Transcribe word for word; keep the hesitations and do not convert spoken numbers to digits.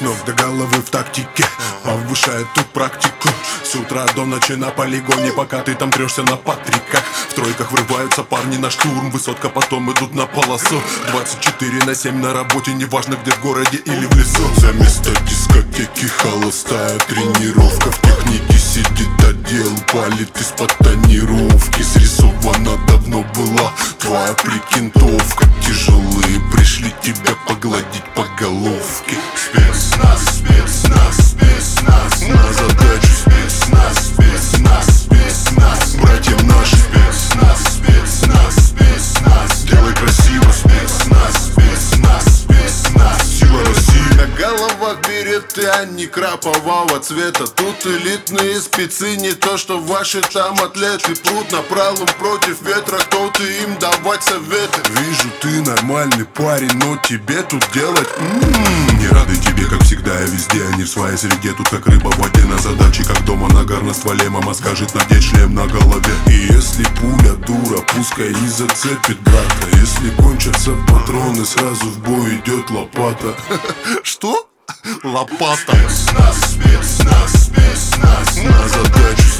ног до головы в тактике, повышает тут практику. С утра до ночи на полигоне, пока ты там трешься на патриках. В тройках врываются парни на штурм, высотка, потом идут на полосу. Двадцать четыре на семь на работе, неважно где, в городе или в лесу. За место дискотеки холостая тренировка. В технике сидит отдел, палит из-под тонировки. Срисована давно была твоя прикинтовка. Тяжелые пришли тебя погладить по головке. Спецназ, спецназ, спецназ, на задачу. Спецназ, спецназ, спецназ, братья наши. Спецназ, спецназ, спецназ, делай красиво. Спецназ, спецназ, спецназ, сила России. На головах береты, а не крапового цвета. Тут элитные спецы, не то что ваши там атлеты. Прут напролом против ветра, кто ты им давать советы? Вижу, ты нормальный парень, но тебе тут делать м-м-м. Не рады тебе, как всегда, и везде. Они в своей среде, тут как рыба в воде. На задаче, как дома, нагар на стволе. Мама скажет, надеть шлем на голове. И если пуля дура, пускай не зацепит брата. Если кончатся патроны, сразу в бой идет лопата. Что? Лопата. Спецназ, спецназ, спецназ, на задачу.